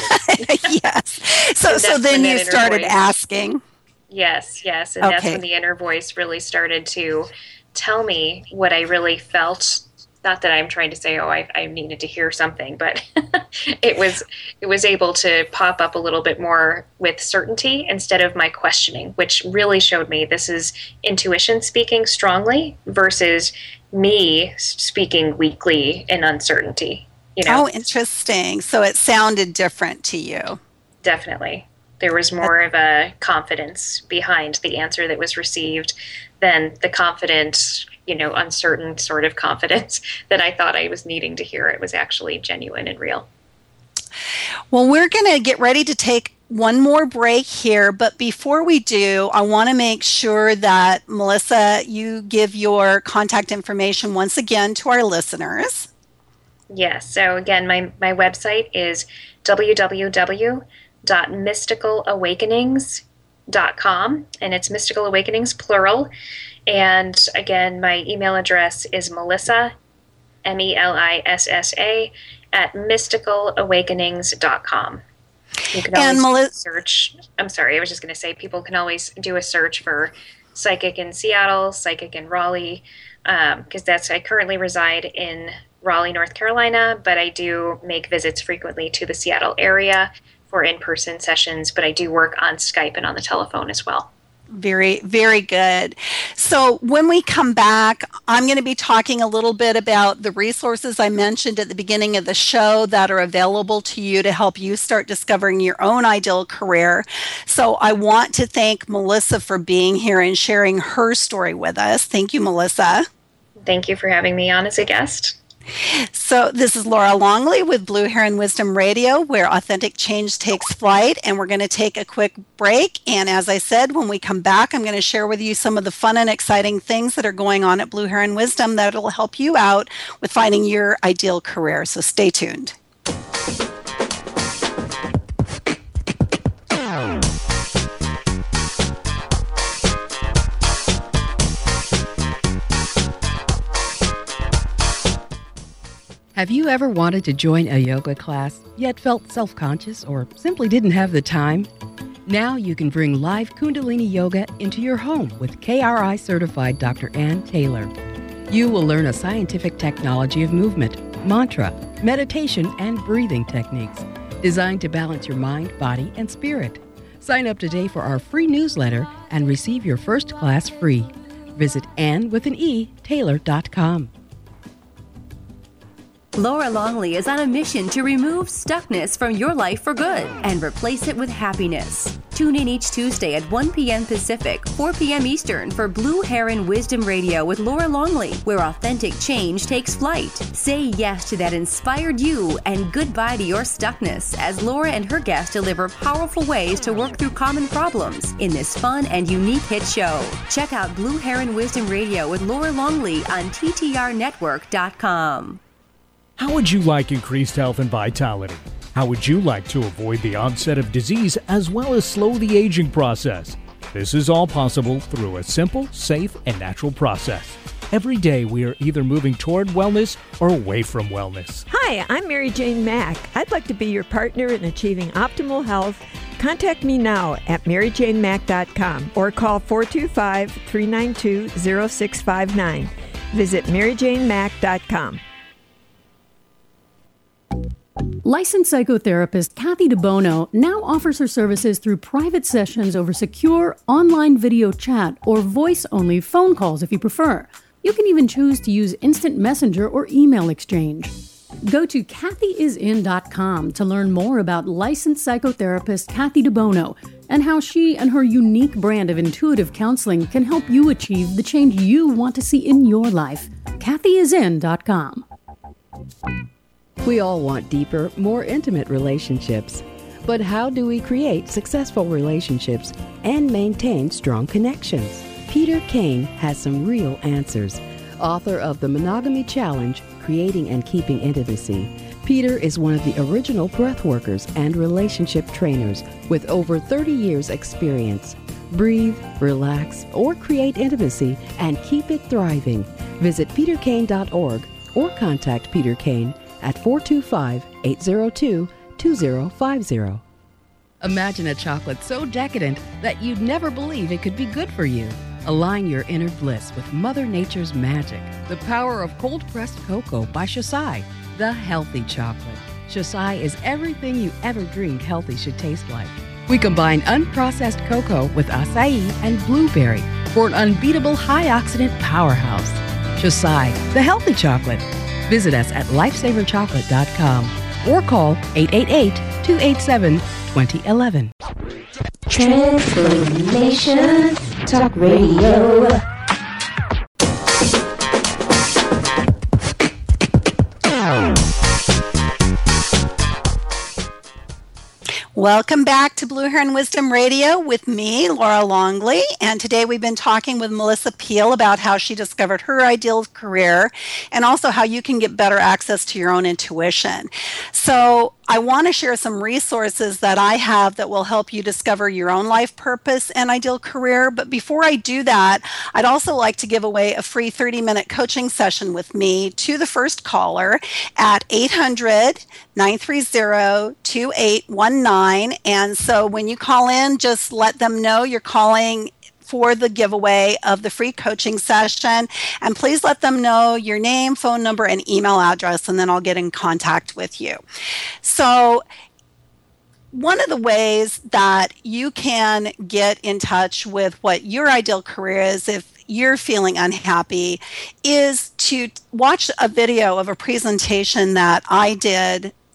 Yes. So, so then you started voice, asking. Yes, yes. And okay. That's when the inner voice really started to tell me what I really felt. Not that I'm trying to say, oh, I, I needed to hear something, but it was it was able to pop up a little bit more with certainty instead of my questioning, which really showed me this is intuition speaking strongly versus me speaking weakly in uncertainty. You know? Oh, interesting. So it sounded different to you. Definitely. There was more of a confidence behind the answer that was received than the confident, you know, uncertain sort of confidence that I thought I was needing to hear. It was actually genuine and real. Well, we're going to get ready to take one more break here, but before we do, I want to make sure that, Melissa, you give your contact information once again to our listeners. Yes. So again, my, my website is w w w dot mystical awakenings dot com, and it's Mystical Awakenings plural. And again, my email address is Melissa, M E L I S S A, at mystical awakenings dot com. You can always Mel- search, I'm sorry, I was just going to say people can always do a search for Psychic in Seattle, Psychic in Raleigh, because um, that's, I currently reside in Raleigh, North Carolina, but I do make visits frequently to the Seattle area for in-person sessions, but I do work on Skype and on the telephone as well. Very, very good. So when we come back, I'm going to be talking a little bit about the resources I mentioned at the beginning of the show that are available to you to help you start discovering your own ideal career. So I want to thank Melissa for being here and sharing her story with us. Thank you, Melissa. Thank you for having me on as a guest. So this is Laura Longley with Blue Heron Wisdom Radio, where authentic change takes flight. And we're going to take a quick break. And as I said, when we come back, I'm going to share with you some of the fun and exciting things that are going on at Blue Heron Wisdom that will help you out with finding your ideal career. So stay tuned. Have you ever wanted to join a yoga class, yet felt self-conscious or simply didn't have the time? Now you can bring live Kundalini Yoga into your home with K R I certified Doctor Ann Taylor. You will learn a scientific technology of movement, mantra, meditation, and breathing techniques designed to balance your mind, body, and spirit. Sign up today for our free newsletter and receive your first class free. Visit Ann with an E, Taylor dot com. Laura Longley is on a mission to remove stuckness from your life for good and replace it with happiness. Tune in each Tuesday at one p.m. Pacific, four p.m. Eastern for Blue Heron Wisdom Radio with Laura Longley, where authentic change takes flight. Say yes to that inspired you and goodbye to your stuckness as Laura and her guests deliver powerful ways to work through common problems in this fun and unique hit show. Check out Blue Heron Wisdom Radio with Laura Longley on T T R network dot com. How would you like increased health and vitality? How would you like to avoid the onset of disease as well as slow the aging process? This is all possible through a simple, safe, and natural process. Every day we are either moving toward wellness or away from wellness. Hi, I'm Mary Jane Mack. I'd like to be your partner in achieving optimal health. Contact me now at mary jane mack dot com or call four two five, three nine two, zero six five nine. Visit mary jane mack dot com. Licensed psychotherapist Kathy DeBono now offers her services through private sessions over secure online video chat or voice-only phone calls if you prefer. You can even choose to use instant messenger or email exchange. Go to kathy is in dot com to learn more about licensed psychotherapist Kathy DeBono and how she and her unique brand of intuitive counseling can help you achieve the change you want to see in your life. kathy is in dot com. We all want deeper, more intimate relationships. But how do we create successful relationships and maintain strong connections? Peter Kane has some real answers. Author of The Monogamy Challenge, Creating and Keeping Intimacy, Peter is one of the original breathworkers and relationship trainers with over thirty years experience. Breathe, relax, or create intimacy and keep it thriving. Visit peter kane dot org or contact Peter Kane at four two five, eight zero two, two zero five zero. Imagine a chocolate so decadent that you'd never believe it could be good for you. Align your inner bliss with Mother Nature's magic. The power of cold-pressed cocoa by Shosai, the healthy chocolate. Shosai is everything you ever dreamed healthy should taste like. We combine unprocessed cocoa with acai and blueberry for an unbeatable high-oxidant powerhouse. Shosai, the healthy chocolate. Visit us at lifesaver chocolate dot com or call eight eight eight, two eight seven, two zero one one. Transformation Talk Radio. Welcome back to Blue Heron Wisdom Radio with me, Laura Longley. And today we've been talking with Melissa Peel about how she discovered her ideal career and also how you can get better access to your own intuition. So I want to share some resources that I have that will help you discover your own life purpose and ideal career. But before I do that, I'd also like to give away a free thirty-minute coaching session with me to the first caller at eight hundred, nine three zero, two eight one nine. And so when you call in, just let them know you're calling for the giveaway of the free coaching session. And please let them know your name, phone number, and email address, and then I'll get in contact with you. So one of the ways that you can get in touch with what your ideal career is if you're feeling unhappy is to watch a video of a presentation that I did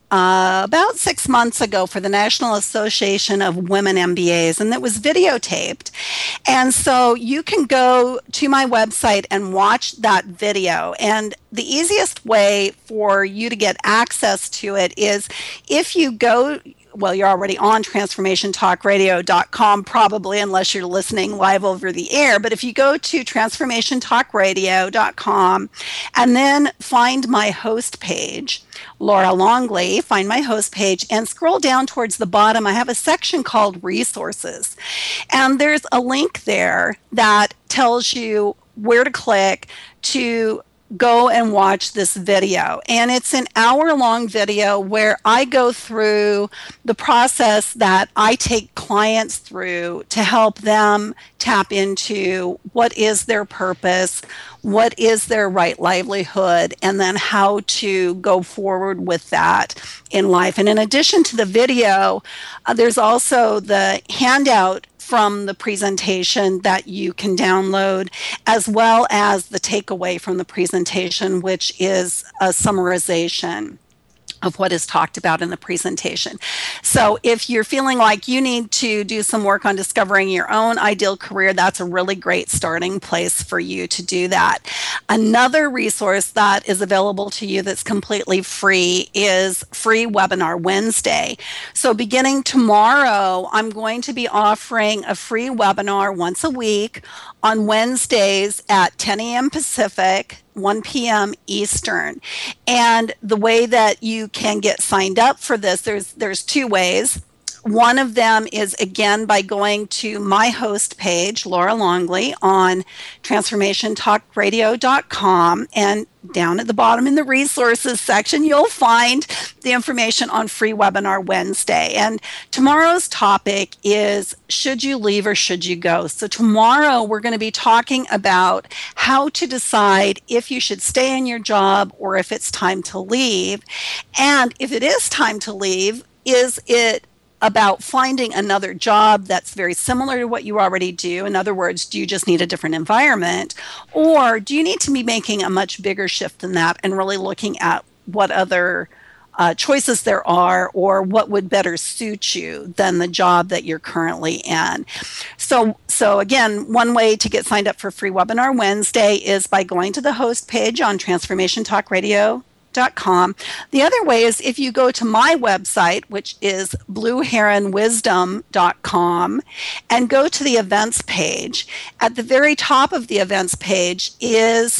uh, about six months ago for the National Association of Women M B As, and it was videotaped. And so you can go to my website and watch that video. And the easiest way for you to get access to it is if you go, well, you're already on transformation talk radio dot com probably, unless you're listening live over the air. But if you go to transformation talk radio dot com and then find my host page, Laura Longley, find my host page and scroll down towards the bottom. I have a section called Resources. And there's a link there that tells you where to click to go and watch this video. And it's an hour-long video where I go through the process that I take clients through to help them tap into what is their purpose, what is their right livelihood, and then how to go forward with that in life. And in addition to the video, uh, there's also the handout from the presentation that you can download, as well as the takeaway from the presentation, which is a summarization of what is talked about in the presentation. So if you're feeling like you need to do some work on discovering your own ideal career, that's a really great starting place for you to do that. Another resource that is available to you that's completely free is Free Webinar Wednesday. So beginning tomorrow, I'm going to be offering a free webinar once a week on Wednesdays at ten a.m. Pacific, one p.m. Eastern. And the way that you can get signed up for this, there's there's two ways. One of them is, again, by going to my host page, Laura Longley, on transformation talk radio dot com. And down at the bottom in the resources section, you'll find the information on Free Webinar Wednesday. And tomorrow's topic is, should you leave or should you go? So tomorrow we're going to be talking about how to decide if you should stay in your job or if it's time to leave. And if it is time to leave, is it about finding another job that's very similar to what you already do? In other words, do you just need a different environment? Or do you need to be making a much bigger shift than that and really looking at what other uh, choices there are, or what would better suit you than the job that you're currently in? So, so again, one way to get signed up for Free Webinar Wednesday is by going to the host page on transformation talk radio dot com. The other way is if you go to my website, which is blue heron wisdom dot com, and go to the events page. At the very top of the events page is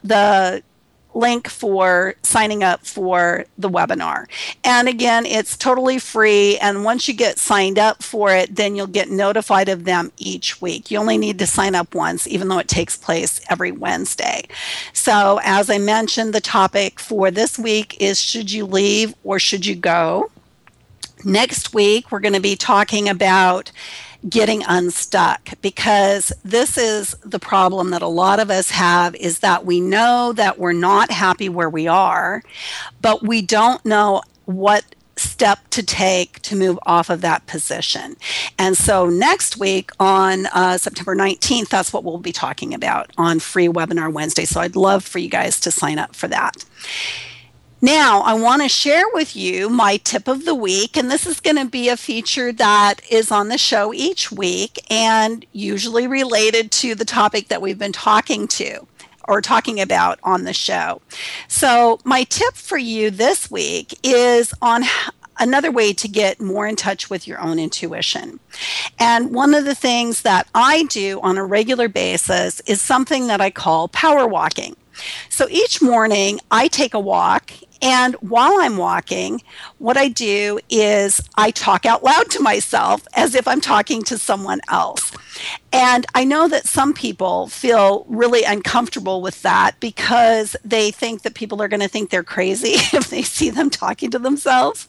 the link for signing up for the webinar. And again, it's totally free. And once you get signed up for it, then you'll get notified of them each week. You only need to sign up once, even though it takes place every Wednesday. So as I mentioned, the topic for this week is, should you leave or should you go? Next week, we're going to be talking about getting unstuck, because this is the problem that a lot of us have, is that we know that we're not happy where we are, but we don't know what step to take to move off of that position. And so next week on uh, September nineteenth, that's what we'll be talking about on Free Webinar Wednesday. So I'd love for you guys to sign up for that. Now, I want to share with you my tip of the week, and this is going to be a feature that is on the show each week and usually related to the topic that we've been talking to or talking about on the show. So my tip for you this week is on another way to get more in touch with your own intuition. And one of the things that I do on a regular basis is something that I call power walking. So each morning I take a walk, and while I'm walking, what I do is I talk out loud to myself as if I'm talking to someone else. And I know that some people feel really uncomfortable with that because they think that people are going to think they're crazy if they see them talking to themselves.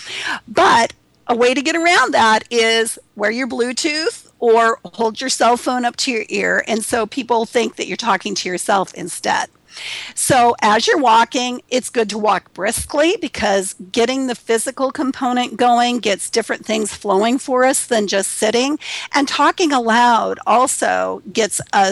But a way to get around that is wear your Bluetooth or hold your cell phone up to your ear, and so people think that you're talking to yourself instead. So as you're walking, it's good to walk briskly, because getting the physical component going gets different things flowing for us than just sitting. And talking aloud also gets us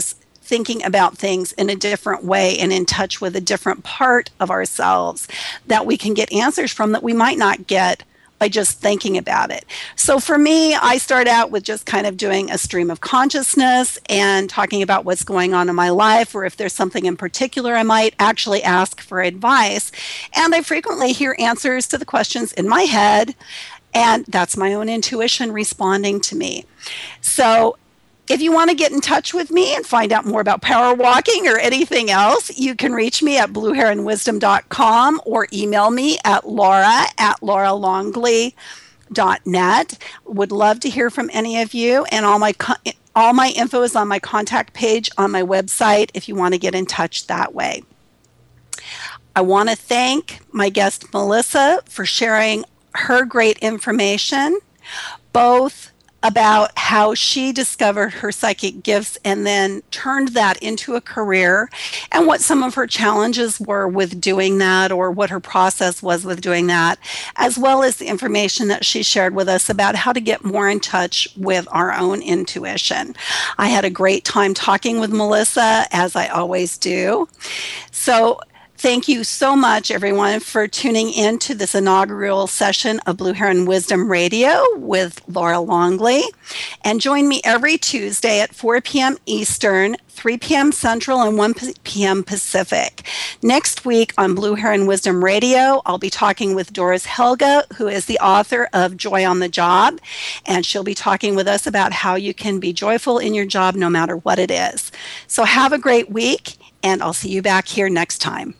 thinking about things in a different way and in touch with a different part of ourselves that we can get answers from that we might not get by just thinking about it. So for me, I start out with just kind of doing a stream of consciousness and talking about what's going on in my life, or if there's something in particular, I might actually ask for advice. And I frequently hear answers to the questions in my head, and that's my own intuition responding to me. So if you want to get in touch with me and find out more about power walking or anything else, you can reach me at blue heron wisdom dot com or email me at laura at laura longley dot net. Would love to hear from any of you, and all my co- all my info is on my contact page on my website if you want to get in touch that way. I want to thank my guest Melissa for sharing her great information, both about how she discovered her psychic gifts and then turned that into a career, and what some of her challenges were with doing that, or what her process was with doing that, as well as the information that she shared with us about how to get more in touch with our own intuition. I had a great time talking with Melissa, as I always do. So thank you so much, everyone, for tuning in to this inaugural session of Blue Heron Wisdom Radio with Laura Longley. And join me every Tuesday at four p.m. Eastern, three p.m. Central, and one p.m. Pacific. Next week on Blue Heron Wisdom Radio, I'll be talking with Doris Helga, who is the author of Joy on the Job, and she'll be talking with us about how you can be joyful in your job no matter what it is. So have a great week, and I'll see you back here next time.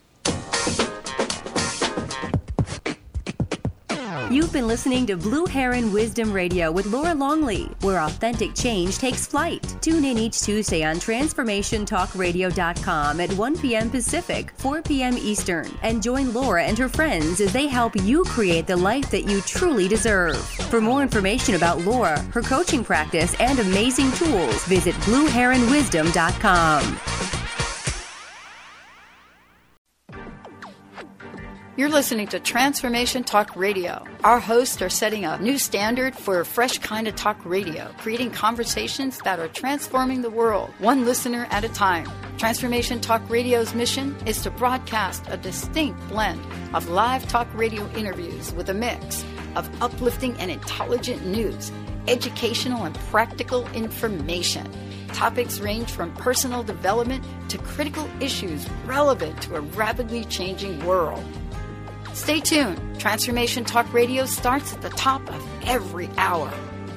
You've been listening to Blue Heron Wisdom Radio with Laura Longley, where authentic change takes flight. Tune in each Tuesday on transformation talk radio dot com at one p.m. Pacific, four p.m. Eastern, and join Laura and her friends as they help you create the life that you truly deserve. For more information about Laura, her coaching practice, and amazing tools, visit blue heron wisdom dot com. You're listening to Transformation Talk Radio. Our hosts are setting a new standard for a fresh kind of talk radio, creating conversations that are transforming the world, one listener at a time. Transformation Talk Radio's mission is to broadcast a distinct blend of live talk radio interviews with a mix of uplifting and intelligent news, educational and practical information. Topics range from personal development to critical issues relevant to a rapidly changing world. Stay tuned. Transformation Talk Radio starts at the top of every hour.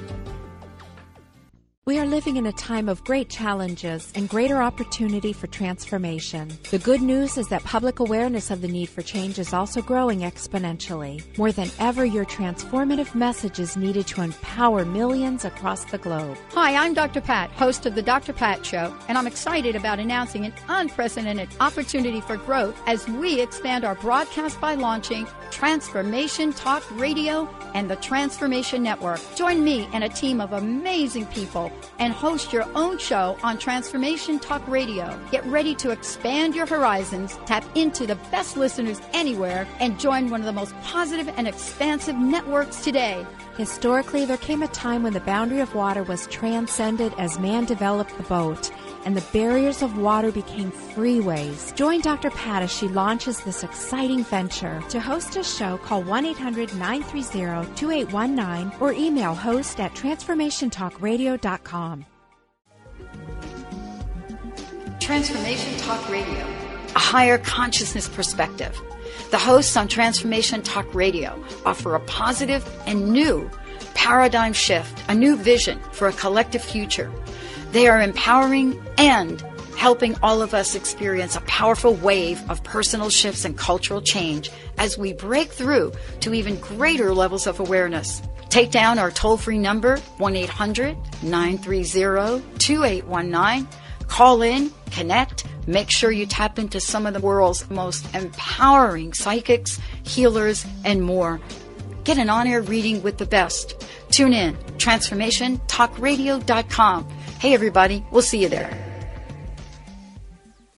We are living in a time of great challenges and greater opportunity for transformation. The good news is that public awareness of the need for change is also growing exponentially. More than ever, your transformative message is needed to empower millions across the globe. Hi, I'm Doctor Pat, host of The Doctor Pat Show, and I'm excited about announcing an unprecedented opportunity for growth as we expand our broadcast by launching Transformation Talk Radio and the Transformation Network. Join me and a team of amazing people and host your own show on Transformation Talk Radio. Get ready to expand your horizons, tap into the best listeners anywhere, and join one of the most positive and expansive networks today. Historically, there came a time when the boundary of water was transcended as man developed the boat, and the barriers of water became freeways. Join Doctor Pat as she launches this exciting venture. To host a show, call one eight hundred nine three zero two eight one nine or email host at transformation talk radio dot com. Transformation Talk Radio, a higher consciousness perspective. The hosts on Transformation Talk Radio offer a positive and new paradigm shift, a new vision for a collective future. They are empowering and helping all of us experience a powerful wave of personal shifts and cultural change as we break through to even greater levels of awareness. Take down our toll-free number, one eight hundred nine three zero two eight one nine. Call in, connect, make sure you tap into some of the world's most empowering psychics, healers, and more. Get an on-air reading with the best. Tune in, transformation talk radio dot com. Hey everybody, we'll see you there.